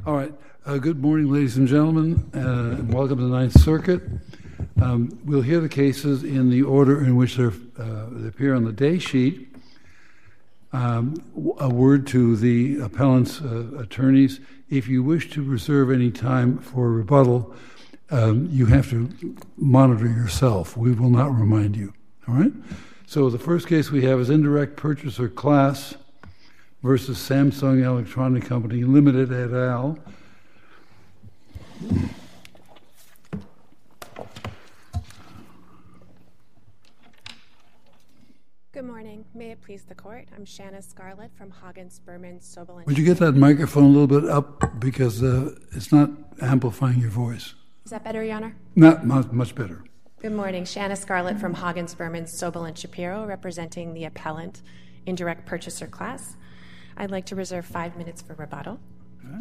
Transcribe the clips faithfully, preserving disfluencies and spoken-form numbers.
All right. Uh, good morning, ladies and gentlemen, uh, and welcome to the Ninth Circuit. Um, we'll hear the cases in the order in which they're, uh, they appear on the day sheet. Um, a word to the appellant's uh, attorneys. If you wish to reserve any time for rebuttal, um, you have to monitor yourself. We will not remind you. All right? So the first case we have is Indirect Purchaser Class versus Samsung Electronic Company Limited et al. Good morning. May it please the court. I'm Shanna Scarlett from Hoggins, Berman, Sobel, and... Would you get that microphone a little bit up because uh, it's not amplifying your voice? Is that better, Your Honor? Not much, much better. Good morning. Shanna Scarlett from Hoggins, Berman, Sobel, and Shapiro, representing the appellant Indirect Purchaser Class. I'd like to reserve five minutes for rebuttal. Okay.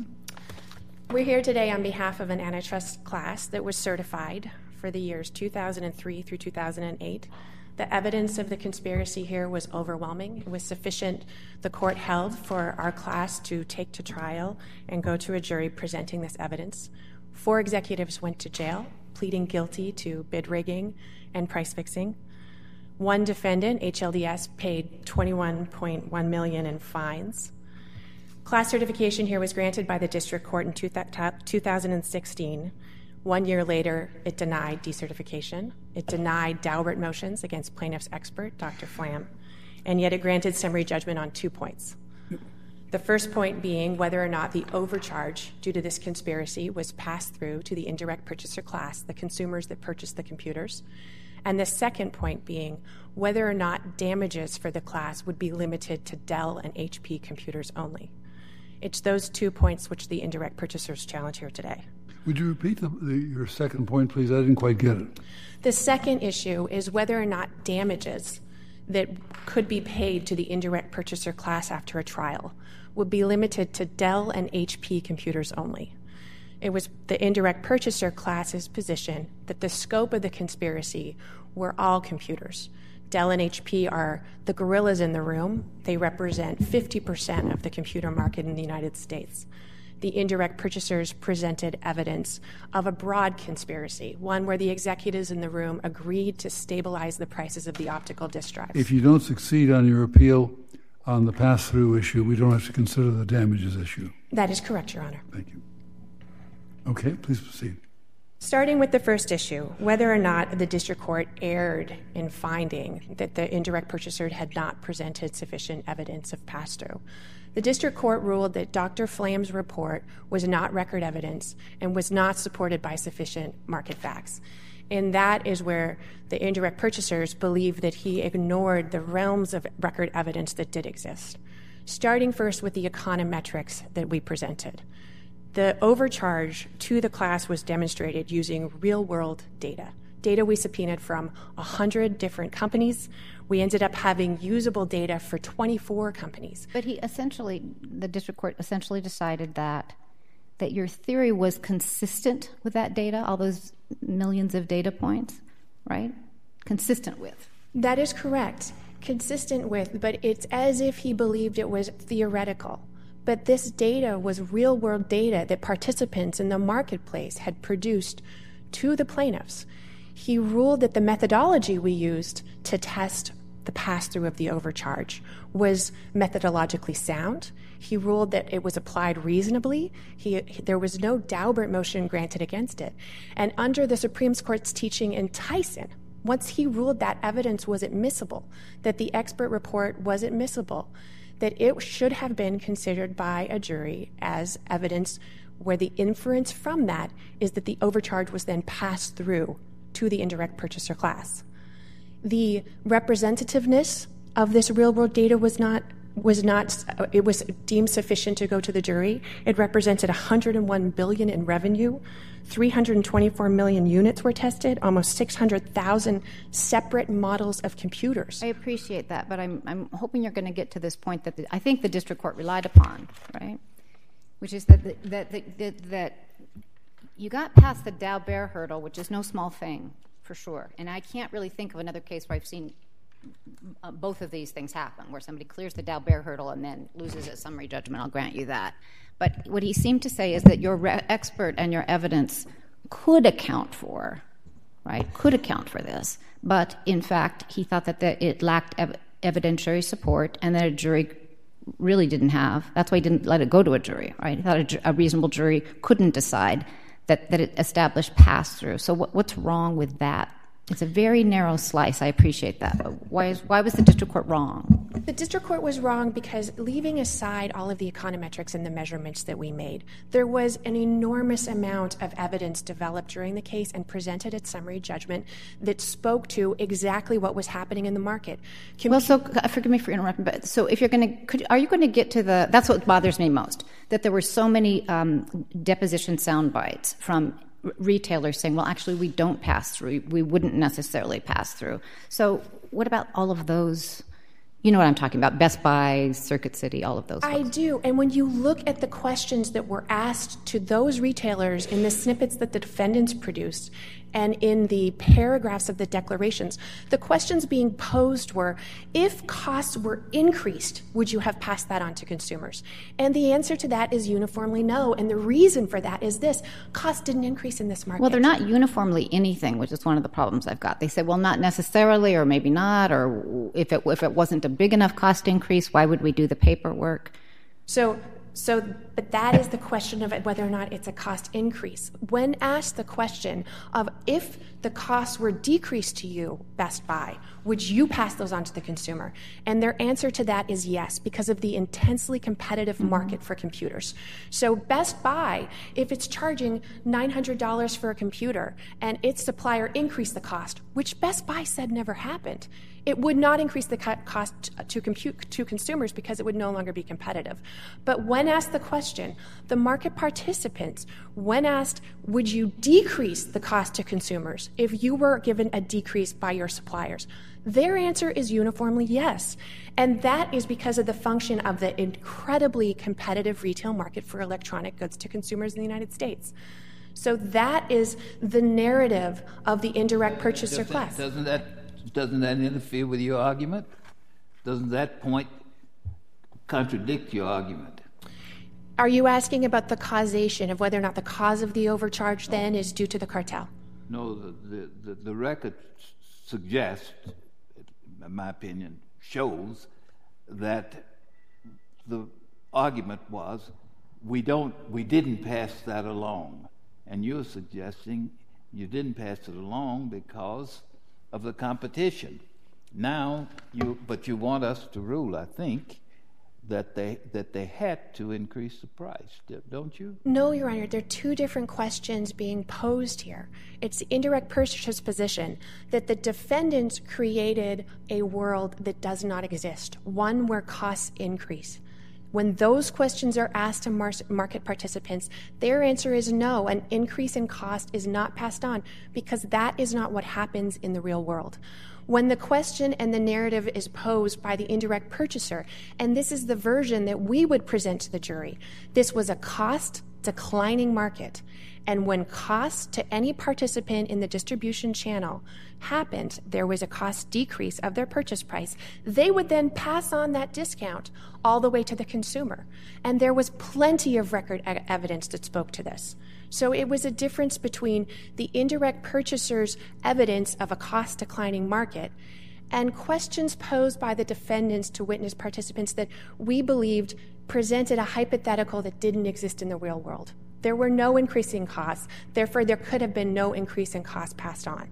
We're here today on behalf of an antitrust class that was certified for the years two thousand three through two thousand eight. The evidence of the conspiracy here was overwhelming. It was sufficient, the court held, for our class to take to trial and go to a jury presenting this evidence. Four executives went to jail, pleading guilty to bid rigging and price fixing. One defendant, H L D S, paid twenty-one point one million dollars in fines. Class certification here was granted by the district court in two thousand sixteen. One year later, it denied decertification. It denied Daubert motions against plaintiff's expert, Doctor Flam, and yet it granted summary judgment on two points. The first point being whether or not the overcharge due to this conspiracy was passed through to the indirect purchaser class, the consumers that purchased the computers. And the second point being whether or not damages for the class would be limited to Dell and H P computers only. It's those two points which the indirect purchasers challenge here today. Would you repeat the, the, your second point, please? I didn't quite get it. The second issue is whether or not damages that could be paid to the indirect purchaser class after a trial would be limited to Dell and H P computers only. It was the indirect purchaser class's position that the scope of the conspiracy were all computers. Dell and H P are the gorillas in the room. They represent fifty percent of the computer market in the United States. The indirect purchasers presented evidence of a broad conspiracy, one where the executives in the room agreed to stabilize the prices of the optical disk drives. If you don't succeed on your appeal on the pass-through issue, we don't have to consider the damages issue. That is correct, Your Honor. Thank you. Okay, please proceed. Starting with the first issue, whether or not the district court erred in finding that the indirect purchaser had not presented sufficient evidence of pass-through. The district court ruled that Doctor Flam's report was not record evidence and was not supported by sufficient market facts. And that is where the indirect purchasers believe that he ignored the realms of record evidence that did exist. Starting first with the econometrics that we presented. The overcharge to the class was demonstrated using real-world data, data we subpoenaed from one hundred different companies. We ended up having usable data for twenty-four companies. But he essentially, the district court essentially decided that that your theory was consistent with that data, all those millions of data points, right? Consistent with. That is correct. Consistent with, but it's as if he believed it was theoretical. But this data was real-world data that participants in the marketplace had produced to the plaintiffs. He ruled that the methodology we used to test the pass-through of the overcharge was methodologically sound. He ruled that it was applied reasonably. He, there was no Daubert motion granted against it. And under the Supreme Court's teaching in Tyson, once he ruled that evidence was admissible, that the expert report was admissible, that it should have been considered by a jury as evidence where the inference from that is that the overcharge was then passed through to the indirect purchaser class. The representativeness of this real-world data was not was not it was deemed sufficient to go to the jury. It represented one hundred one billion dollars in revenue. three hundred twenty-four million units were tested, almost six hundred thousand separate models of computers. I appreciate that, but I'm I'm hoping you're going to get to this point that the, I think the district court relied upon, right? Which is that the, that, the, that that you got past the Daubert hurdle, which is no small thing, for sure. And I can't really think of another case where I've seen uh, both of these things happen, where somebody clears the Dalbert hurdle and then loses at summary judgment. I'll grant you that. But what he seemed to say is that your re- expert and your evidence could account for, right, could account for this. But, in fact, he thought that the, it lacked ev- evidentiary support and that a jury really didn't have. That's why he didn't let it go to a jury, right? He thought a, ju- a reasonable jury couldn't decide that, that it established pass-through. So what, what's wrong with that? It's a very narrow slice. I appreciate that. But why, is, why was the district court wrong? The district court was wrong because, leaving aside all of the econometrics and the measurements that we made, there was an enormous amount of evidence developed during the case and presented at summary judgment that spoke to exactly what was happening in the market. Com- well, so forgive me for interrupting, but so if you're going to, are you going to get to the? That's what bothers me most. That there were so many um, deposition sound bites from retailers saying, well, actually, we don't pass through. We wouldn't necessarily pass through. So what about all of those? You know what I'm talking about, Best Buy, Circuit City, all of those. I ones. do. And when you look at the questions that were asked to those retailers in the snippets that the defendants produced and in the paragraphs of the declarations, the questions being posed were, if costs were increased, would you have passed that on to consumers? And the answer to that is uniformly no. And the reason for that is this: costs didn't increase in this market. Well, they're not uniformly anything, which is one of the problems I've got. They say, well, not necessarily, or maybe not, or if it, if it wasn't a big enough cost increase, why would we do the paperwork? So, so, but that is the question of whether or not it's a cost increase. When asked the question of if the costs were decreased to you, Best Buy, would you pass those on to the consumer? And their answer to that is yes, because of the intensely competitive mm-hmm. market for computers. So Best Buy, if it's charging nine hundred dollars for a computer and its supplier increased the cost, which Best Buy said never happened, it would not increase the cost to compute to consumers because it would no longer be competitive. But when asked the question, the market participants, when asked, would you decrease the cost to consumers if you were given a decrease by your suppliers? Their answer is uniformly yes. And that is because of the function of the incredibly competitive retail market for electronic goods to consumers in the United States. So that is the narrative of the indirect purchaser doesn't, class. Doesn't that Doesn't that interfere with your argument? Doesn't that point contradict your argument? Are you asking about the causation of whether or not the cause of the overcharge then is due to the cartel? No, the, the, the, the record suggests, in my opinion, shows that the argument was we don't, we didn't pass that along. And you're suggesting you didn't pass it along because of the competition. Now, you, but you want us to rule, I think, that they that they had to increase the price, don't you? No, Your Honor. There are two different questions being posed here. It's the indirect purchaser's position that the defendants created a world that does not exist, one where costs increase. When those questions are asked to mar- market participants, their answer is no, an increase in cost is not passed on because that is not what happens in the real world. When the question and the narrative is posed by the indirect purchaser, and this is the version that we would present to the jury, this was a cost declining market. And when cost to any participant in the distribution channel happened, there was a cost decrease of their purchase price, they would then pass on that discount all the way to the consumer. And there was plenty of record e- evidence that spoke to this. So it was a difference between the indirect purchaser's evidence of a cost declining market and questions posed by the defendants to witness participants that we believed presented a hypothetical that didn't exist in the real world. There were no increasing costs. Therefore, there could have been no increase in costs passed on.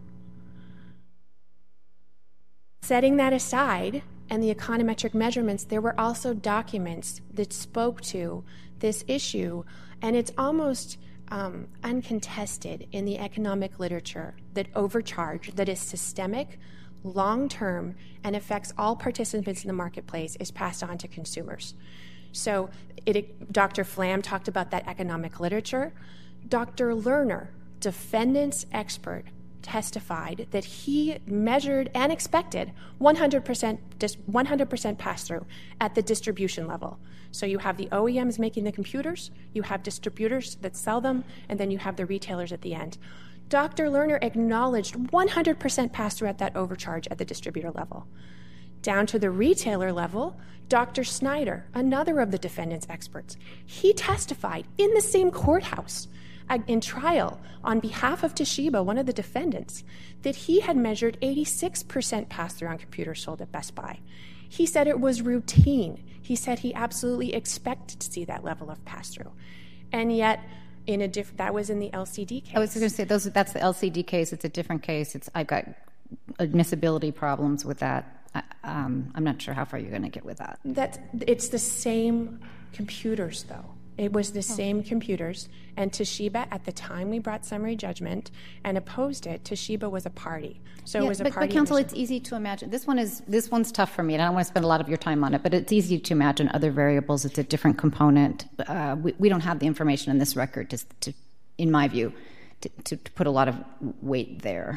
Setting that aside and the econometric measurements, there were also documents that spoke to this issue, and it's almost um, uncontested in the economic literature that overcharge, that is systemic, long-term, and affects all participants in the marketplace, is passed on to consumers. So it, Doctor Flam talked about that economic literature. Doctor Lerner, defendant's expert, testified that he measured and expected one hundred percent one hundred percent pass-through at the distribution level. So you have the O E Ms making the computers, you have distributors that sell them, and then you have the retailers at the end. Doctor Lerner acknowledged one hundred percent pass-through at that overcharge at the distributor level. Down to the retailer level, Doctor Snyder, another of the defendant's experts, he testified in the same courthouse uh, in trial on behalf of Toshiba, one of the defendants, that he had measured eighty-six percent pass-through on computers sold at Best Buy. He said it was routine. He said he absolutely expected to see that level of pass-through. And yet, in a diff- that was in the L C D case. I was going to say, those, that's the L C D case. It's a different case. It's I've got admissibility problems with that. I, um, I'm not sure how far you're going to get with that. That's, it's the same computers, though. It was the same computers, and Toshiba, at the time we brought summary judgment and opposed it, Toshiba was a party. So yeah, it was a but, party. But counsel, admission. it's easy to imagine. This one is this one's tough for me, and I don't want to spend a lot of your time on it. But it's easy to imagine other variables. It's a different component. Uh, we, we don't have the information in this record, to, to in my view, to, to, to put a lot of weight there.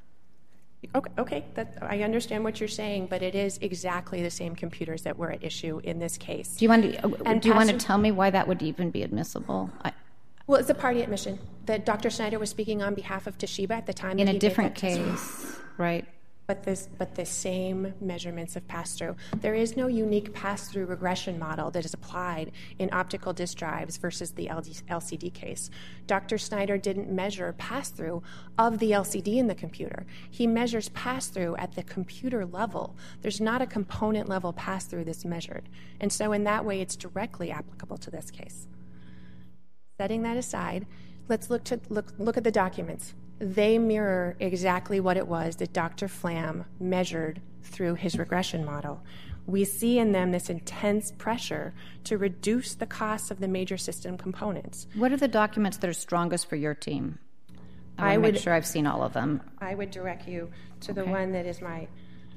Okay, okay, that, I understand what you're saying, but it is exactly the same computers that were at issue in this case. Do you want to? And do you want to Pastor- tell me why that would even be admissible? I, Well, it's a party admission that Doctor Snyder was speaking on behalf of Toshiba at the time. in that a he different made that case, testimony. right? But this, but the same measurements of pass-through. There is no unique pass-through regression model that is applied in optical disk drives versus the L C D case. Doctor Snyder didn't measure pass-through of the L C D in the computer. He measures pass-through at the computer level. There's not a component level pass-through that's measured. And so in that way, it's directly applicable to this case. Setting that aside, let's look to look look at the documents. They mirror exactly what it was that Doctor Flam measured through his regression model. We see in them this intense pressure to reduce the costs of the major system components. What are the documents that are strongest for your team? I, I would would make sure I've seen all of them. I would direct you to the Okay. one that is my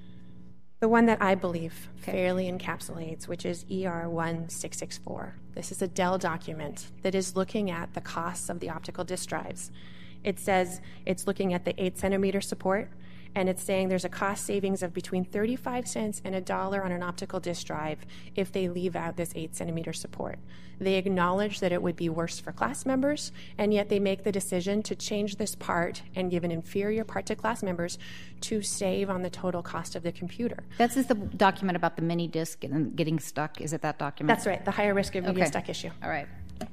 the one that I believe fairly encapsulates, which is E R one six six four. This is a Dell document that is looking at the costs of the optical disk drives. It says it's looking at the eight centimeter support, and it's saying there's a cost savings of between thirty-five cents and a dollar on an optical disk drive if they leave out this eight centimeter support. They acknowledge that it would be worse for class members, and yet they make the decision to change this part and give an inferior part to class members to save on the total cost of the computer. This is the document about the mini disk and getting stuck. Is it that document? That's right, the higher risk of media Okay. stuck issue. All right.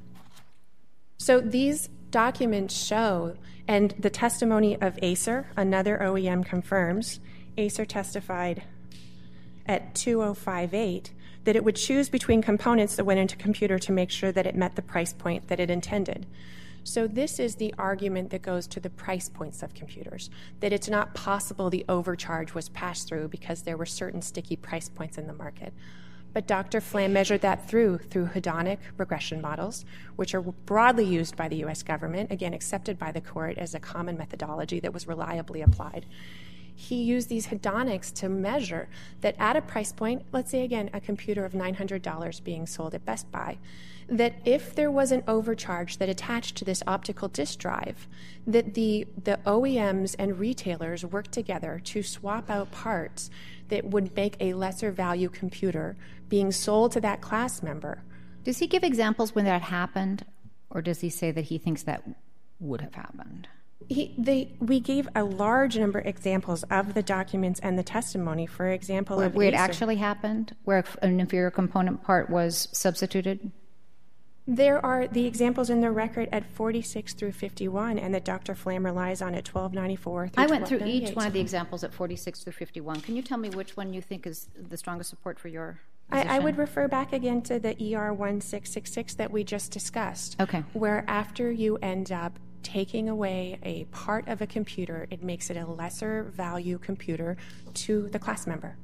So these documents show, and the testimony of Acer, another O E M, confirms, Acer testified at two oh five eight that it would choose between components that went into a computer to make sure that it met the price point that it intended. So this is the argument that goes to the price points of computers, that it's not possible the overcharge was passed through because there were certain sticky price points in the market. But Doctor Flam measured that through through hedonic regression models, which are broadly used by the U S government, again, accepted by the court as a common methodology that was reliably applied. He used these hedonics to measure that at a price point, let's say again, a computer of nine hundred dollars being sold at Best Buy, that if there was an overcharge that attached to this optical disk drive, that the, the O E Ms and retailers worked together to swap out parts that would make a lesser value computer being sold to that class member. Does he give examples when that happened, or does he say that he thinks that would have happened? He, they, we gave a large number of examples of the documents and the testimony. For example, Where, of where it Acer. actually happened, where an inferior component part was substituted? There are the examples in the record at forty-six through fifty-one, and that Doctor Flam relies on at twelve ninety-four through I went through twelve each ninety-eight. one of the examples at forty-six through fifty-one. Can you tell me which one you think is the strongest support for your position? I, I would refer back again to the E R one six six six that we just discussed. Okay. Where after you end up taking away a part of a computer, it makes it a lesser value computer to the class member.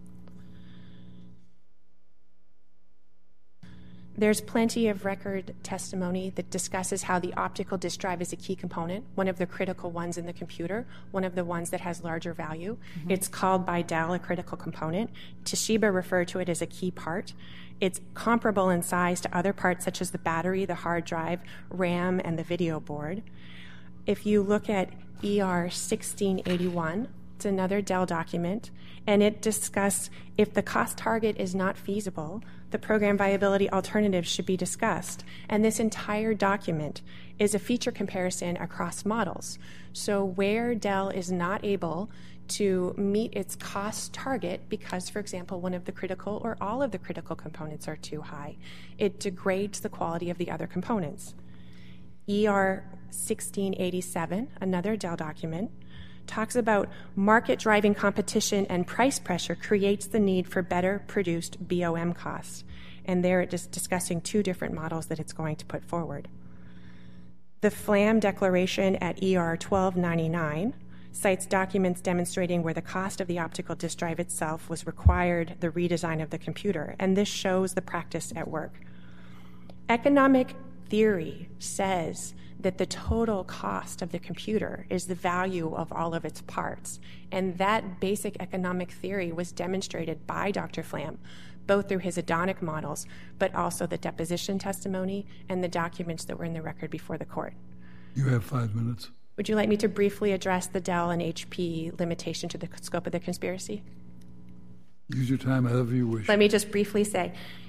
There's plenty of record testimony that discusses how the optical disk drive is a key component, one of the critical ones in the computer, one of the ones that has larger value. Mm-hmm. It's called by Dell a critical component. Toshiba referred to it as a key part. It's comparable in size to other parts such as the battery, the hard drive, RAM, and the video board. If you look at E R sixteen eighty-one, it's another Dell document, and it discussed if the cost target is not feasible, the program viability alternatives should be discussed. And this entire document is a feature comparison across models. So where Dell is not able to meet its cost target because, for example, one of the critical or all of the critical components are too high. It degrades the quality of the other components. E R sixteen eighty-seven, another Dell document, talks about market-driving competition and price pressure creates the need for better produced B O M costs. And there it is discussing two different models that it's going to put forward. The FLAM declaration at E R twelve ninety-nine cites documents demonstrating where the cost of the optical disk drive itself was required the redesign of the computer, and this shows the practice at work. Economic theory says that the total cost of the computer is the value of all of its parts, and that basic economic theory was demonstrated by Doctor Flam, both through his hedonic models, but also the deposition testimony and the documents that were in the record before the court. You have five minutes. Would you like me to briefly address the Dell and H P limitation to the scope of the conspiracy? Use your time however you wish. Let me just briefly say,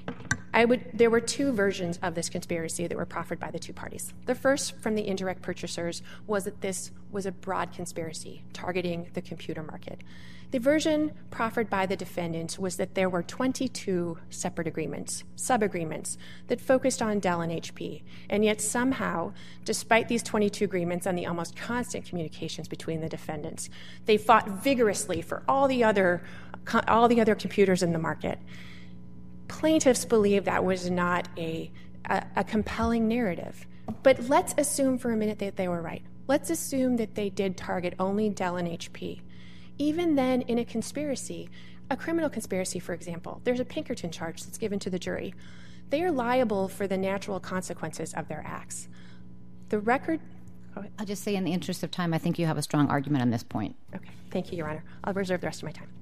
I would. There were two versions of this conspiracy that were proffered by the two parties. The first, from the indirect purchasers, was that this was a broad conspiracy targeting the computer market. The version proffered by the defendants was that there were twenty-two separate agreements, sub-agreements, that focused on Dell and H P. And yet somehow, despite these twenty-two agreements and the almost constant communications between the defendants, they fought vigorously for all the other, all the other computers in the market. Plaintiffs believe that was not a, a, a compelling narrative. But let's assume for a minute that they were right. Let's assume that they did target only Dell and H P. Even then, in a conspiracy, a criminal conspiracy, for example, there's a Pinkerton charge that's given to the jury. They are liable for the natural consequences of their acts. The record... I'll just say in the interest of time, I think you have a strong argument on this point. Okay. Thank you, Your Honor. I'll reserve the rest of my time.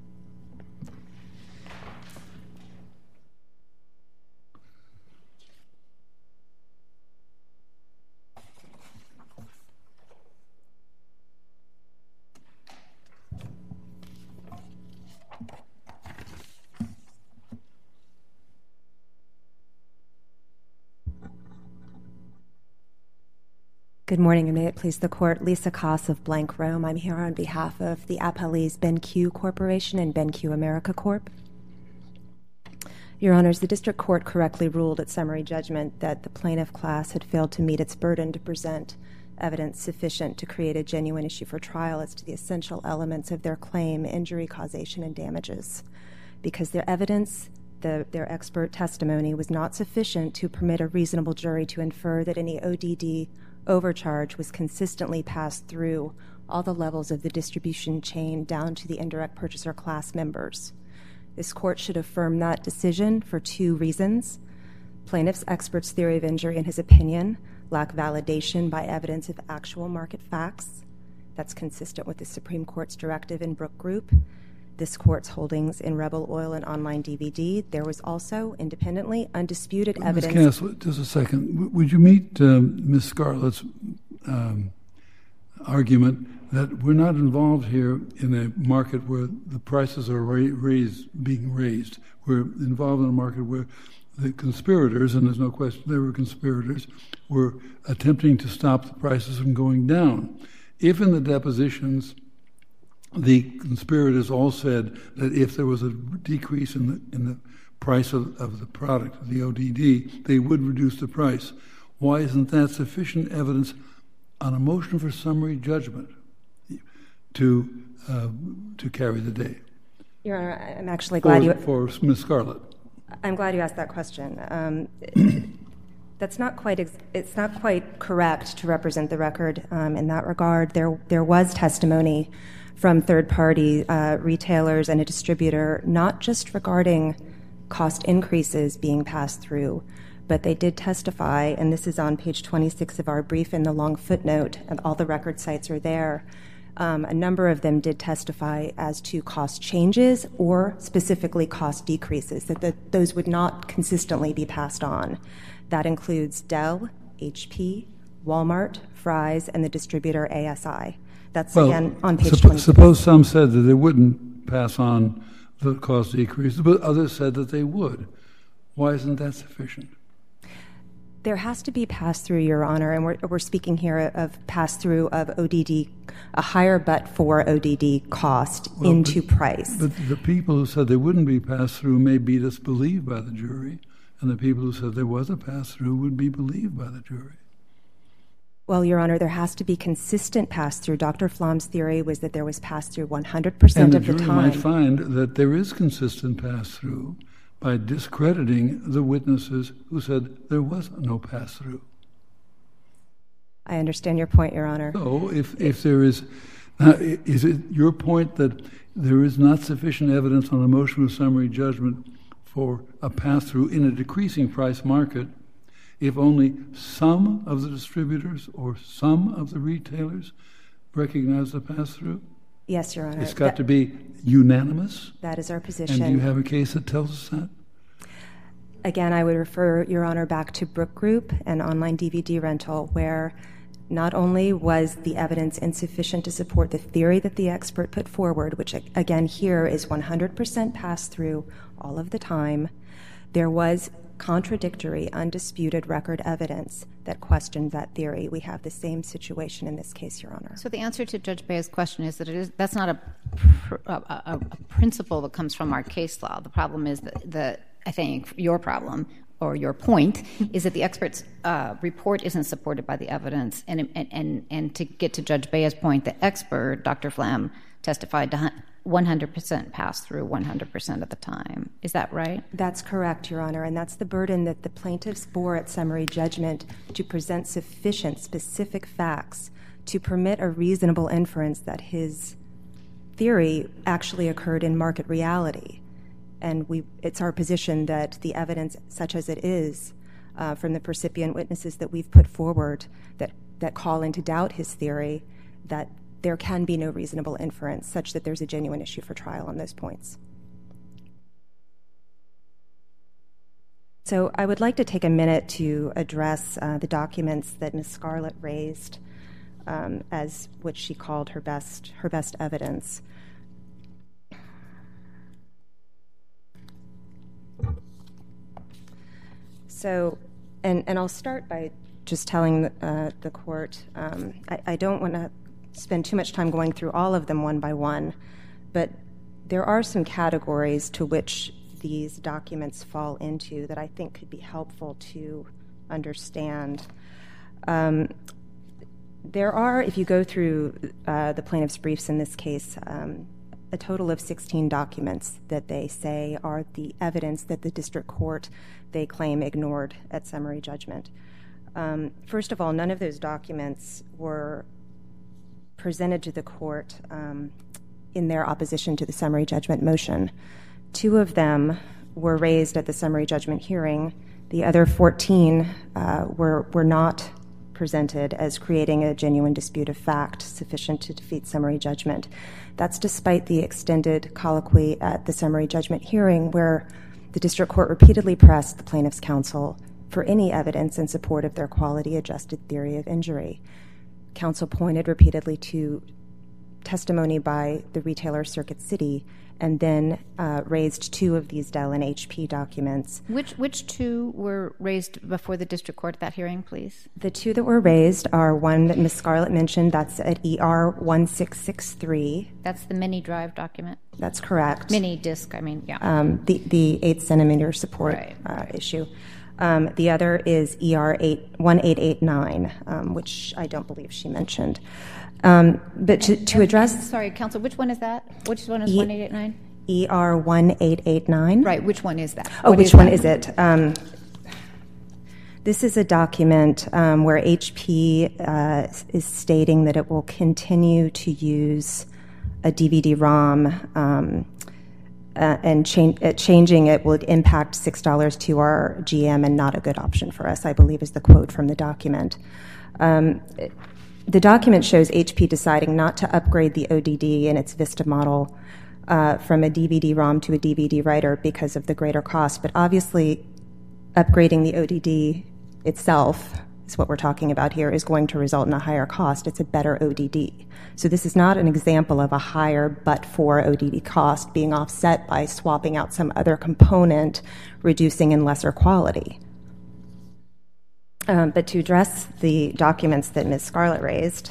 Good morning, and may it please the Court. Lisa Koss of Blank Rome. I'm here on behalf of the appellees BenQ Corporation and BenQ America Corp. Your Honors, the District Court correctly ruled at summary judgment that the plaintiff class had failed to meet its burden to present evidence sufficient to create a genuine issue for trial as to the essential elements of their claim, injury, causation, and damages. Because their evidence, the, their expert testimony, was not sufficient to permit a reasonable jury to infer that any O D D overcharge was consistently passed through all the levels of the distribution chain down to the indirect purchaser class members. This court should affirm that decision for two reasons. Plaintiff's expert's theory of injury, in his opinion, lack validation by evidence of actual market facts. That's consistent with the Supreme Court's directive in Brook Group, this court's holdings in Rebel Oil and Online D V D. There was also, independently, undisputed Miz evidence... Miz Castle, just a second. W- would you meet um, Miz Scarlett's um, argument that we're not involved here in a market where the prices are ra- raised, being raised. We're involved in a market where the conspirators, and there's no question they were conspirators, were attempting to stop the prices from going down. If in the depositions the conspirators all said that if there was a decrease in the in the price of, of the product, the O D D, they would reduce the price, why isn't that sufficient evidence on a motion for summary judgment to uh, to carry the day? Your Honor, I'm actually glad for, you... For Miz Scarlett. I'm glad you asked that question. Um, that's not quite... Ex- it's not quite correct to represent the record um, in that regard. There, there was testimony from third-party uh, retailers and a distributor, not just regarding cost increases being passed through, but they did testify, and this is on page twenty-six of our brief in the long footnote, and all the record sites are there. Um, a number of them did testify as to cost changes or specifically cost decreases, that the, those would not consistently be passed on. That includes Dell, H P, Walmart, Fry's, and the distributor A S I. That's, well, again, on page suppo- twenty. Suppose some said that they wouldn't pass on the cost decrease, but others said that they would. Why isn't that sufficient? There has to be pass-through, Your Honor, and we're, we're speaking here of pass-through of O D D, a higher but-for O D D cost well, into but, price. But the people who said there wouldn't be pass-through may be disbelieved by the jury, and the people who said there was a pass-through would be believed by the jury. Well, Your Honor, there has to be consistent pass-through. Doctor Flom's theory was that there was pass-through one hundred percent of the time. And the jury might find that there is consistent pass-through by discrediting the witnesses who said there was no pass-through. I understand your point, Your Honor. So if, if there is, uh, is it your point that there is not sufficient evidence on a motion of summary judgment for a pass-through in a decreasing price market if only some of the distributors or some of the retailers recognize the pass-through? Yes, Your Honor. It's got that, to be unanimous? That is our position. And do you have a case that tells us that? Again, I would refer, Your Honor, back to Brook Group and online D V D rental, where not only was the evidence insufficient to support the theory that the expert put forward, which again here is one hundred percent pass-through all of the time, there was contradictory, undisputed record evidence that questioned that theory. We have the same situation in this case, Your Honor. So the answer to Judge Bea's question is that it is that's not a, a, a, a principle that comes from our case law. The problem is that, that I think your problem or your point is that the expert's uh, report isn't supported by the evidence. And, and, and, and to get to Judge Bea's point, the expert, Doctor Flam, testified to one hundred percent pass through one hundred percent of the time. Is that right? That's correct, Your Honor, and that's the burden that the plaintiffs bore at summary judgment to present sufficient specific facts to permit a reasonable inference that his theory actually occurred in market reality. And we, it's our position that the evidence, such as it is, uh, from the percipient witnesses that we've put forward that, that call into doubt his theory, that there can be no reasonable inference such that there's a genuine issue for trial on those points. So I would like to take a minute to address uh, the documents that Miz Scarlett raised um, as what she called her best, her best evidence. So, and, and I'll start by just telling uh, the court, um, I, I don't want to spend too much time going through all of them one by one, but there are some categories to which these documents fall into that I think could be helpful to understand. Um, there are, if you go through uh, the plaintiff's briefs in this case, um, a total of sixteen documents that they say are the evidence that the district court, they claim, ignored at summary judgment. Um, first of all, none of those documents were presented to the court um, in their opposition to the summary judgment motion. Two of them were raised at the summary judgment hearing. The other fourteen uh, were, were not presented as creating a genuine dispute of fact sufficient to defeat summary judgment. That's despite the extended colloquy at the summary judgment hearing where the district court repeatedly pressed the plaintiff's counsel for any evidence in support of their quality-adjusted theory of injury. Counsel pointed repeatedly to testimony by the retailer Circuit City and then uh, raised two of these Dell and H P documents. Which which two were raised before the district court at that hearing, please? The two that were raised are one that Miz Scarlett mentioned, that's at E R one six six three. That's the mini drive document? That's correct. Mini disk, I mean, yeah. Um, the, the eight centimeter support right, uh, right. issue. Um, the other is E R one eight eight nine, um, which I don't believe she mentioned. Um, but to, to address... Sorry, counsel, which one is that? Which one is E- one eight eight nine? E R one eight eight nine. Right, which one is that? Oh, what which is one that? is it? Um, this is a document um, where H P uh, is stating that it will continue to use a D V D ROM um, uh, and cha- uh, changing it would impact six dollars to our G M and not a good option for us, I believe is the quote from the document. Um, the document shows H P deciding not to upgrade the O D D in its Vista model uh, from a D V D ROM to a D V D writer because of the greater cost, but obviously upgrading the O D D itself is what we're talking about here, is going to result in a higher cost. It's a better O D D. So this is not an example of a higher but-for O D D cost being offset by swapping out some other component, reducing in lesser quality. Um, but to address the documents that Miz Scarlett raised,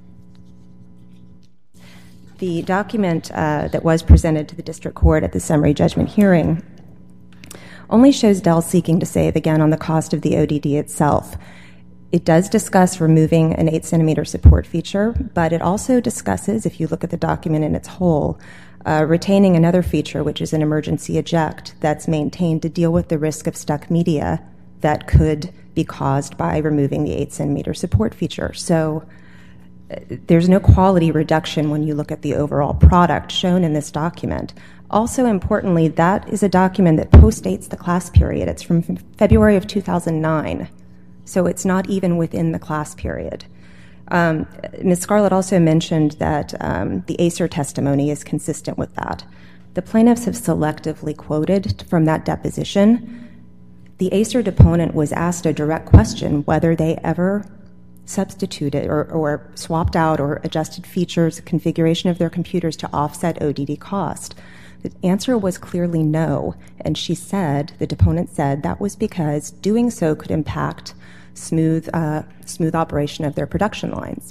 the document uh, that was presented to the district court at the summary judgment hearing only shows Dell seeking to save, again, on the cost of the O D D itself. It does discuss removing an eight centimeter support feature, but it also discusses, if you look at the document in its whole, uh, retaining another feature, which is an emergency eject, that's maintained to deal with the risk of stuck media that could be caused by removing the eight centimeter support feature. So uh, there's no quality reduction when you look at the overall product shown in this document. Also, importantly, that is a document that postdates the class period. It's from February of two thousand nine. So it's not even within the class period. Um, Miz Scarlett also mentioned that um, the Acer testimony is consistent with that. The plaintiffs have selectively quoted from that deposition. The Acer deponent was asked a direct question whether they ever substituted or, or swapped out or adjusted features, configuration of their computers to offset O D D cost. The answer was clearly no, and she said, the deponent said, that was because doing so could impact smooth, uh, smooth operation of their production lines.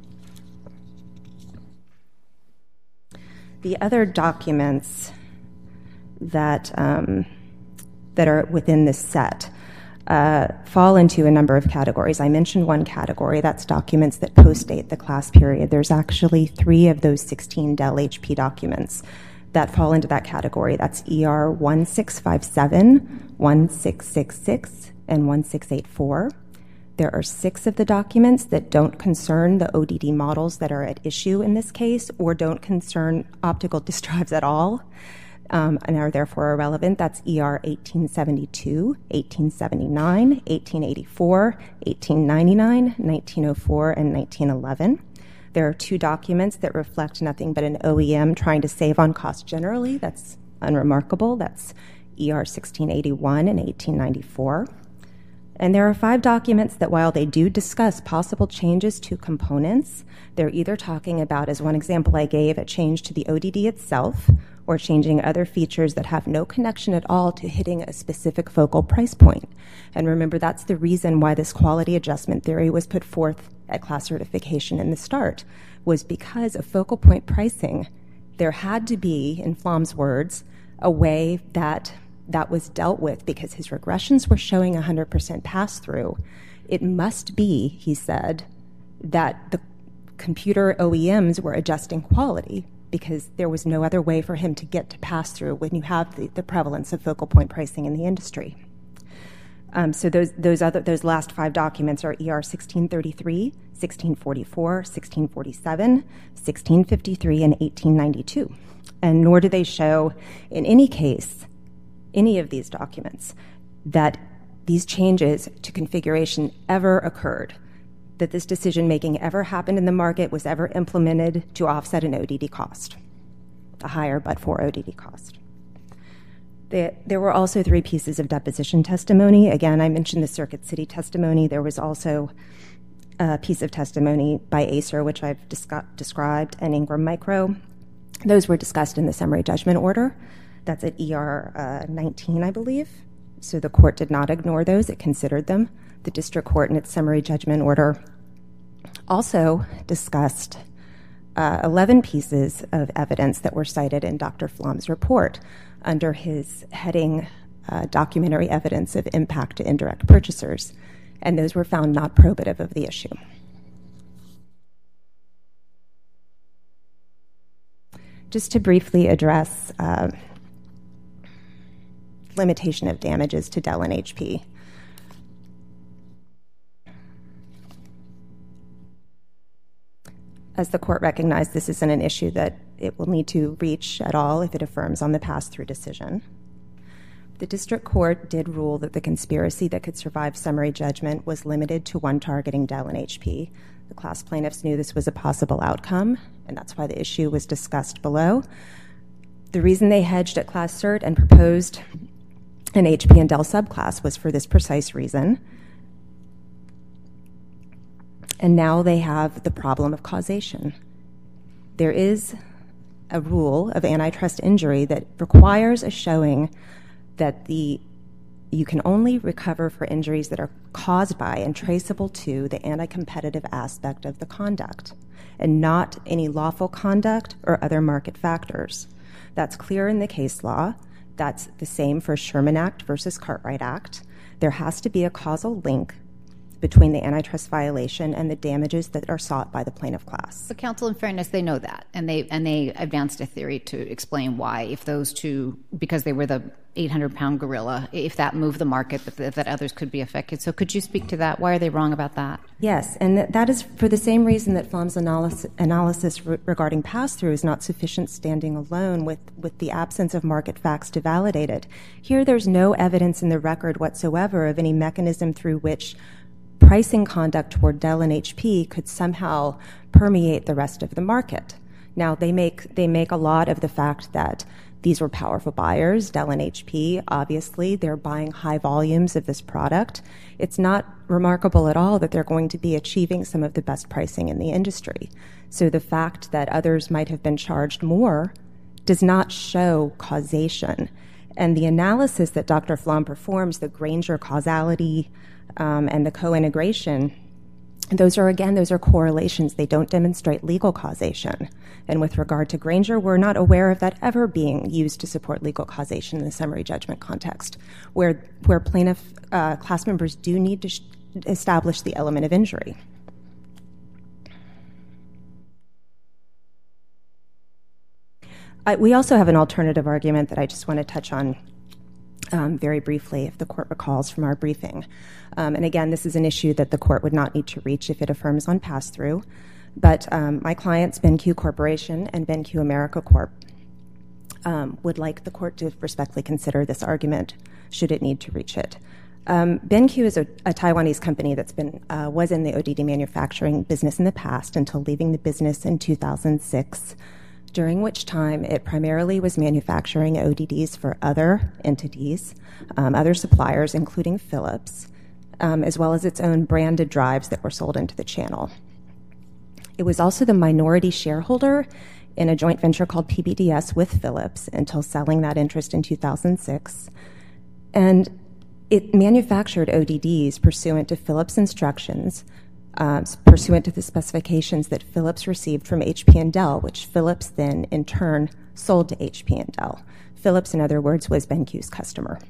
The other documents that, um, that are within this set uh, fall into a number of categories. I mentioned one category, that's documents that postdate the class period. There's actually three of those sixteen Dell H P documents that fall into that category. That's E R one six five seven, one six six six, and one six eight four. There are six of the documents that don't concern the O D D models that are at issue in this case or don't concern optical disk drives at all um, and are therefore irrelevant. That's E R eighteen seventy-two, eighteen seventy-nine, eighteen eighty-four, eighteen ninety-nine, nineteen oh four, and nineteen eleven. There are two documents that reflect nothing but an O E M trying to save on cost generally. That's unremarkable. That's E R sixteen eighty-one and eighteen ninety-four. And there are five documents that, while they do discuss possible changes to components, they're either talking about, as one example I gave, a change to the O D D itself or changing other features that have no connection at all to hitting a specific focal price point. And remember, that's the reason why this quality adjustment theory was put forth at class certification in the start, was because of focal point pricing. There had to be, in Flom's words, a way that that was dealt with because his regressions were showing one hundred percent pass-through. It must be, he said, that the computer O E Ms were adjusting quality because there was no other way for him to get to pass-through when you have the, the prevalence of focal point pricing in the industry. Um, so those those other those last five documents are E R sixteen thirty-three, sixteen forty-four, sixteen forty-seven, sixteen fifty-three, and eighteen ninety-two. And nor do they show, in any case, any of these documents, that these changes to configuration ever occurred, that this decision-making ever happened in the market, was ever implemented to offset an O D D cost, a higher but-for O D D cost. There, there were also three pieces of deposition testimony. Again, I mentioned the Circuit City testimony. There was also a piece of testimony by Acer, which I've discuss, described, and Ingram Micro. Those were discussed in the summary judgment order. That's at E R uh, nineteen, I believe. So the court did not ignore those. It considered them. The district court in its summary judgment order also discussed uh, eleven pieces of evidence that were cited in Doctor Flom's report under his heading uh, documentary evidence of impact to indirect purchasers. And those were found not probative of the issue. Just to briefly address uh, limitation of damages to Dell and H P. As the court recognized, this isn't an issue that it will need to reach at all if it affirms on the pass-through decision. The district court did rule that the conspiracy that could survive summary judgment was limited to one targeting Dell and H P. The class plaintiffs knew this was a possible outcome, and that's why the issue was discussed below. The reason they hedged at class cert and proposed an H P and Dell subclass was for this precise reason. And now they have the problem of causation. There is a rule of antitrust injury that requires a showing that the you can only recover for injuries that are caused by and traceable to the anti-competitive aspect of the conduct, and not any lawful conduct or other market factors. That's clear in the case law. That's the same for Sherman Act versus Cartwright Act. There has to be a causal link between the antitrust violation and the damages that are sought by the plaintiff class. But counsel, in fairness, they know that, and they and they advanced a theory to explain why, if those two, because they were the eight hundred pound gorilla, if that moved the market, that, that others could be affected. So could you speak to that? Why are they wrong about that? Yes, and th- that is for the same reason that Flom's analysis, analysis re- regarding pass-through is not sufficient standing alone with, with the absence of market facts to validate it. Here, there's no evidence in the record whatsoever of any mechanism through which pricing conduct toward Dell and H P could somehow permeate the rest of the market. Now, they make they make a lot of the fact that these were powerful buyers, Dell and H P. Obviously, they're buying high volumes of this product. It's not remarkable at all that they're going to be achieving some of the best pricing in the industry. So the fact that others might have been charged more does not show causation. And the analysis that Doctor Flom performs, the Granger causality, Um, and the co-integration, those are, again, those are correlations. They don't demonstrate legal causation. And with regard to Granger, we're not aware of that ever being used to support legal causation in the summary judgment context, where, where plaintiff uh, class members do need to sh- establish the element of injury. I, we also have an alternative argument that I just want to touch on Um, very briefly, if the court recalls from our briefing. Um, and again, this is an issue that the court would not need to reach if it affirms on pass-through. But um, my clients, BenQ Corporation and BenQ America Corp, um, would like the court to respectfully consider this argument, should it need to reach it. Um, BenQ is a, a Taiwanese company that's been uh, was in the O D D manufacturing business in the past until leaving the business in two thousand six. During which time it primarily was manufacturing O D Ds for other entities, um, other suppliers, including Philips, um, as well as its own branded drives that were sold into the channel. It was also the minority shareholder in a joint venture called P B D S with Philips until selling that interest in two thousand six. And it manufactured O D Ds pursuant to Philips instructions, Uh, pursuant to the specifications that Philips received from H P and Dell, which Philips then, in turn, sold to H P and Dell. Philips, in other words, was BenQ's customer.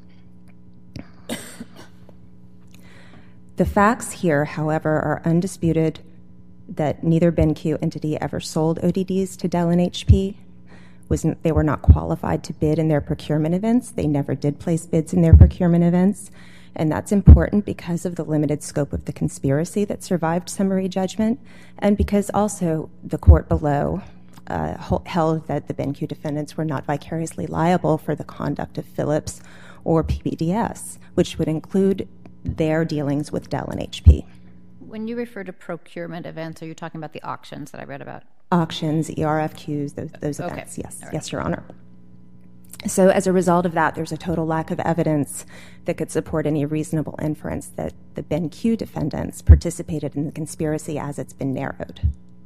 The facts here, however, are undisputed that neither BenQ entity ever sold O D Ds to Dell and H P. Was, they were not qualified to bid in their procurement events. They never did place bids in their procurement events. And that's important because of the limited scope of the conspiracy that survived summary judgment, and because also the court below uh, held that the BenQ defendants were not vicariously liable for the conduct of Philips or P B D S, which would include their dealings with Dell and H P. When you refer to procurement events, are you talking about the auctions that I read about? Auctions, E R F Qs, those, those okay. events, yes. Right. Yes, Your Honor. So as a result of that, there's a total lack of evidence that could support any reasonable inference that the BenQ defendants participated in the conspiracy as it's been narrowed.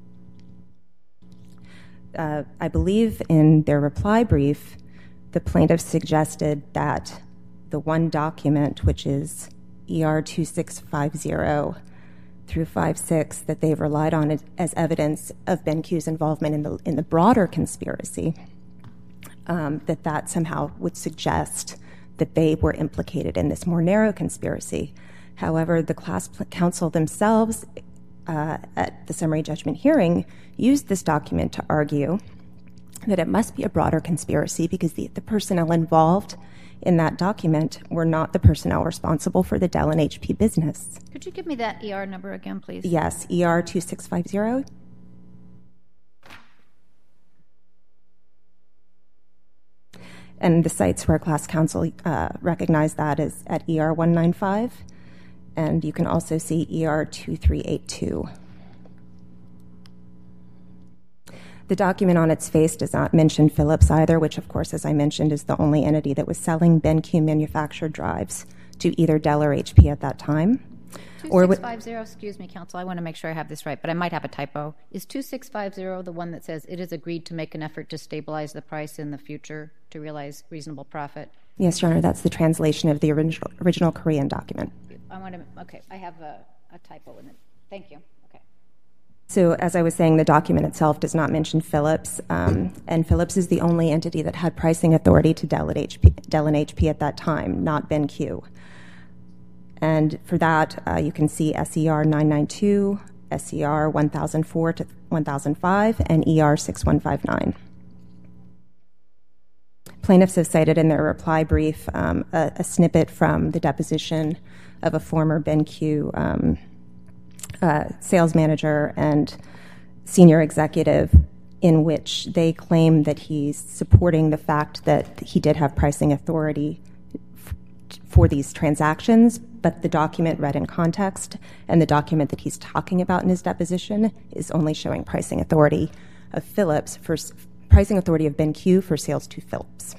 Uh, I believe in their reply brief, the plaintiffs suggested that the one document, which is E R two six five zero through five six, that they've relied on as evidence of BenQ's involvement in the, in the broader conspiracy, Um, that that somehow would suggest that they were implicated in this more narrow conspiracy. However, the class counsel themselves uh, at the summary judgment hearing used this document to argue that it must be a broader conspiracy because the, the personnel involved in that document were not the personnel responsible for the Dell and H P business. Could you give me that E R number again, please? Yes, E R two six five zero. And the sites where class counsel uh, recognized that is at E R one ninety-five, and you can also see E R two three eight two. The document on its face does not mention Philips either, which, of course, as I mentioned, is the only entity that was selling BenQ manufactured drives to either Dell or H P at that time. two six five zero, excuse me, counsel, I want to make sure I have this right, but I might have a typo. Is two six five zero the one that says it is agreed to make an effort to stabilize the price in the future to realize reasonable profit? Yes, Your Honor, that's the translation of the original, original Korean document. I want to, okay, I have a, a typo in it. Thank you. Okay. So as I was saying, the document itself does not mention Philips, um, and Philips is the only entity that had pricing authority to Dell and H P, Dell and H P at that time, not BenQ. And for that, uh, you can see S E R nine ninety-two, S E R one thousand four to one thousand five, and E R six one five nine. Plaintiffs have cited in their reply brief um, a, a snippet from the deposition of a former BenQ um, uh, sales manager and senior executive, in which they claim that he's supporting the fact that he did have pricing authority f- for these transactions, but the document read in context and the document that he's talking about in his deposition is only showing pricing authority of Philips for pricing authority of BenQ for sales to Philips.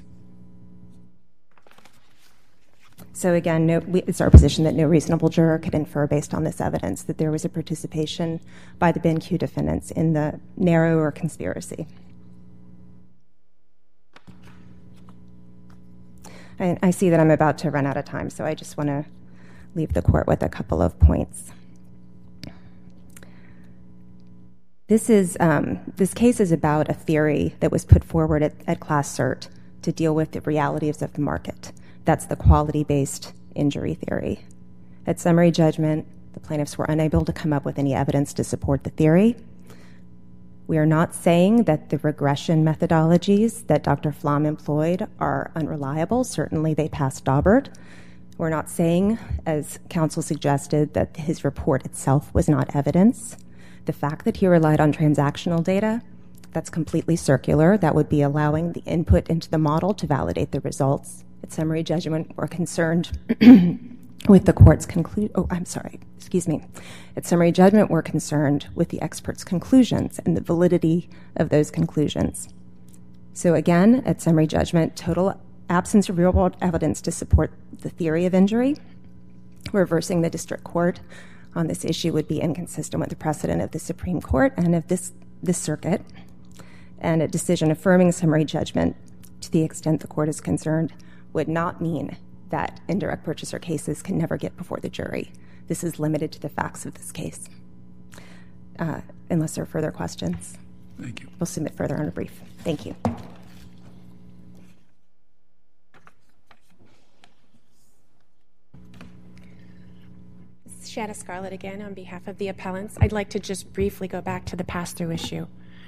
So again, no, we, it's our position that no reasonable juror could infer based on this evidence that there was a participation by the BenQ defendants in the narrower conspiracy. I, I see that I'm about to run out of time, so I just want to leave the court with a couple of points. This is um, this case is about a theory that was put forward at, at class cert to deal with the realities of the market. That's the quality-based injury theory. At summary judgment, the plaintiffs were unable to come up with any evidence to support the theory. We are not saying that the regression methodologies that Doctor Flom employed are unreliable. Certainly, they passed Daubert. We're not saying, as counsel suggested, that his report itself was not evidence. The fact that he relied on transactional data, that's completely circular. That would be allowing the input into the model to validate the results. At summary judgment, we're concerned with the court's conclusion. Oh, I'm sorry. Excuse me. At summary judgment, we're concerned with the expert's conclusions and the validity of those conclusions. So again, at summary judgment, total absence of real-world evidence to support the theory of injury. Reversing the district court on this issue would be inconsistent with the precedent of the Supreme Court and of this, this circuit. And a decision affirming summary judgment, to the extent the court is concerned, would not mean that indirect purchaser cases can never get before the jury. This is limited to the facts of this case. Uh, unless there are further questions. Thank you. We'll submit further on a brief. Thank you. Shanna Scarlett again on behalf of the appellants. I'd like to just briefly go back to the pass-through issue.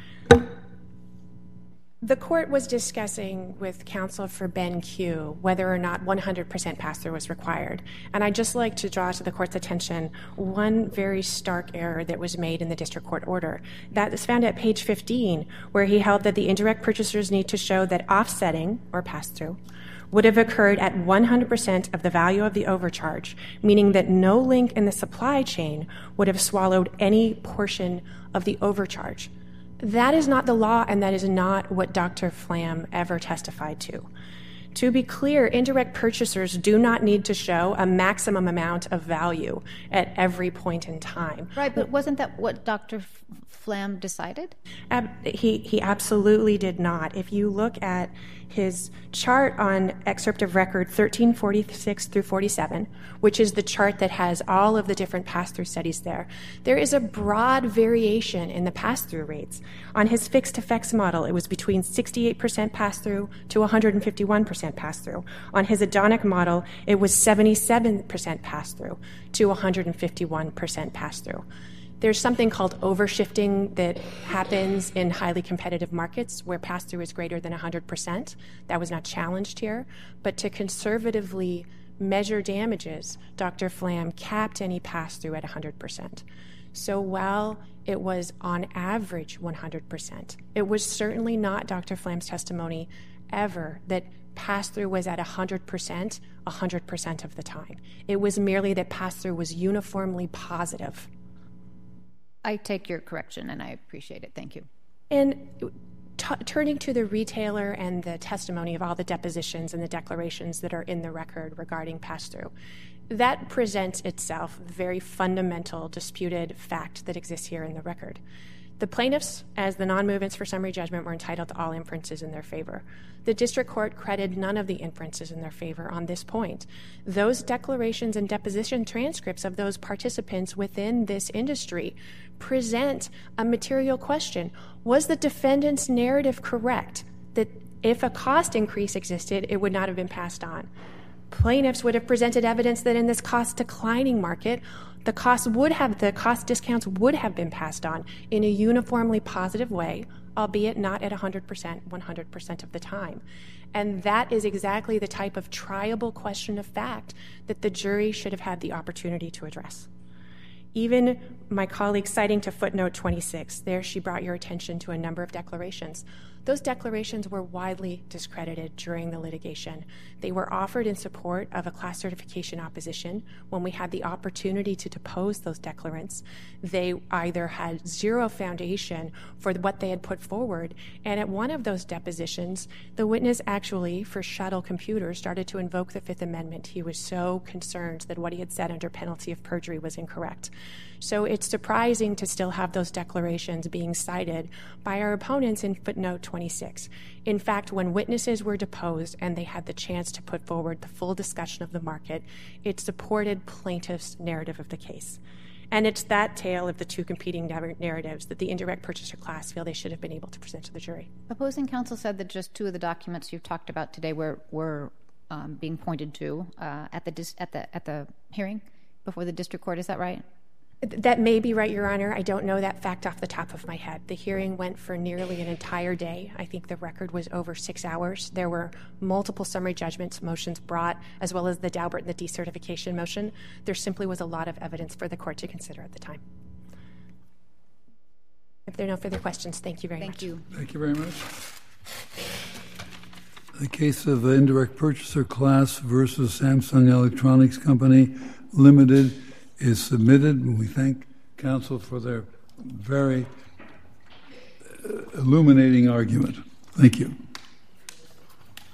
The court was discussing with counsel for BenQ whether or not one hundred percent pass-through was required. And I'd just like to draw to the court's attention one very stark error that was made in the district court order. That is found at page fifteen, where he held that the indirect purchasers need to show that offsetting, or pass-through, would have occurred at one hundred percent of the value of the overcharge, meaning that no link in the supply chain would have swallowed any portion of the overcharge. That is not the law, and that is not what Doctor Flam ever testified to. To be clear, indirect purchasers do not need to show a maximum amount of value at every point in time. Right, but wasn't that what Doctor Flam decided? Ab- he, he absolutely did not. If you look at his chart on excerpt of record thirteen forty-six through forty-seven, which is the chart that has all of the different pass-through studies there, there is a broad variation in the pass-through rates. On his fixed effects model, it was between sixty-eight percent pass-through to one hundred fifty-one percent pass-through. On his hedonic model, it was seventy-seven percent pass-through to one hundred fifty-one percent pass-through. There's something called overshifting that happens in highly competitive markets where pass-through is greater than one hundred percent. That was not challenged here. But to conservatively measure damages, Doctor Flam capped any pass-through at one hundred percent. So while it was on average one hundred percent, it was certainly not Doctor Flam's testimony ever that pass-through was at one hundred percent one hundred percent of the time. It was merely that pass-through was uniformly positive. I take your correction, and I appreciate it. Thank you. And t- turning to the retailer and the testimony of all the depositions and the declarations that are in the record regarding pass-through, that presents itself the very fundamental disputed fact that exists here in the record. The plaintiffs, as the non-movements for summary judgment, were entitled to all inferences in their favor. The district court credited none of the inferences in their favor on this point. Those declarations and deposition transcripts of those participants within this industry present a material question. Was the defendant's narrative correct that if a cost increase existed, it would not have been passed on? Plaintiffs would have presented evidence that in this cost declining market, the cost would have the cost discounts would have been passed on in a uniformly positive way, albeit not at one hundred percent, one hundred percent of the time. And that is exactly the type of triable question of fact that the jury should have had the opportunity to address. Even my colleague citing to footnote twenty-six, there she brought your attention to a number of declarations. Those declarations were widely discredited during the litigation. They were offered in support of a class certification opposition when we had the opportunity to depose those declarants. They either had zero foundation for what they had put forward, and at one of those depositions, the witness actually, for Shuttle Computers, started to invoke the Fifth Amendment. He was so concerned that what he had said under penalty of perjury was incorrect. So it's surprising to still have those declarations being cited by our opponents in footnote twenty-six. In fact, when witnesses were deposed and they had the chance to put forward the full discussion of the market, it supported plaintiffs' narrative of the case. And it's that tale of the two competing narratives that the indirect purchaser class feel they should have been able to present to the jury. Opposing counsel said that just two of the documents you've talked about today were, were um, being pointed to uh, at, the dis- at, the, at the hearing before the district court. Is that right? That may be right, Your Honor. I don't know that fact off the top of my head. The hearing went for nearly an entire day. I think the record was over six hours. There were multiple summary judgments motions brought, as well as the Daubert and the decertification motion. There simply was a lot of evidence for the court to consider at the time. If there are no further questions, thank you very thank much. You. Thank you very much. The case of the indirect purchaser class versus Samsung Electronics Company Limited is submitted, and we thank counsel for their very illuminating argument. Thank you.